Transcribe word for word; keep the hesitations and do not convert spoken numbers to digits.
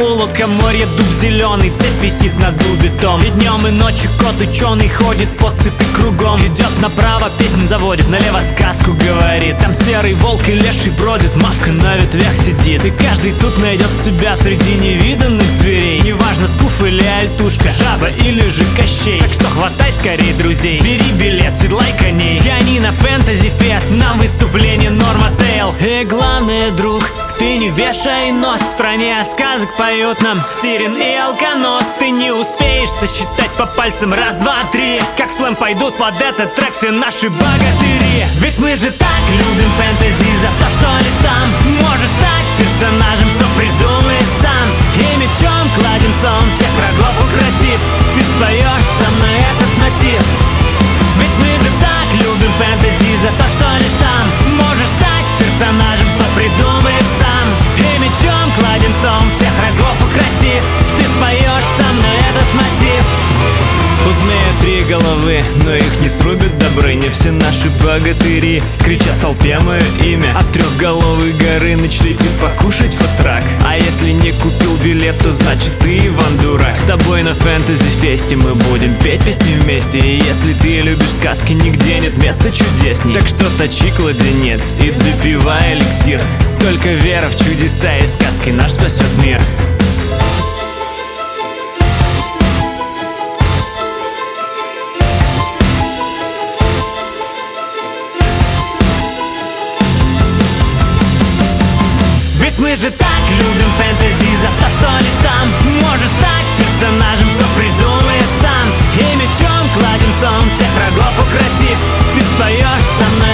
у лукоморья дуб зеленый, цепь висит над дубитом. И днем, и ночью кот ученый ходит по цепи кругом. Идет направо, песню заводит, налево сказку говорит. Там серый волк и леший бродит, мавка на ветвях сидит. И каждый тут найдет себя среди невиданных зверей. Неважно, скуф или альтушка, жаба или же Кощей. Так что хватай скорей друзей, бери билет, седлай коней. Гони на фэнтези фест, нам выступление Норма Тейл. И главное, друг, ты не вешай нос. В стране сказок поют нам Сирен и Алконос. Ты не успеешь сосчитать по пальцам раз, два, три. Как слэм пойдут под этот трек все наши богатыри. Ведь мы же так любим фэнтези за то, что лишь там можешь стать персонажем, что придумаешь сам. И мечом, кладенцом всех врагов укротив, ты споешь со мной этот мотив. Ведь мы же так любим фэнтези за то, что лишь там можешь стать персонажем, что придумаешь сам. И мечом, кладенцом всех врагов укротив, ты споешь со мной этот мотив. У змея три головы, но их не срубят Добрыня. Все наши богатыри кричат толпе мое имя. От трехголовой горы ночлите покушать фотрак. А если не купил билет, то значит ты Иван дурак. С тобой на фэнтези фесте мы будем петь песни вместе. И если ты любишь сказки, нигде нет места чудесней. Так что точи кладенец и допивай эликсир. Только вера в чудеса и сказки наш спасет мир. Ведь мы же так любим фэнтези за то, что лишь там можешь стать персонажем, что придумаешь сам. И мечом, кладенцом всех врагов укротив, ты споешь со мной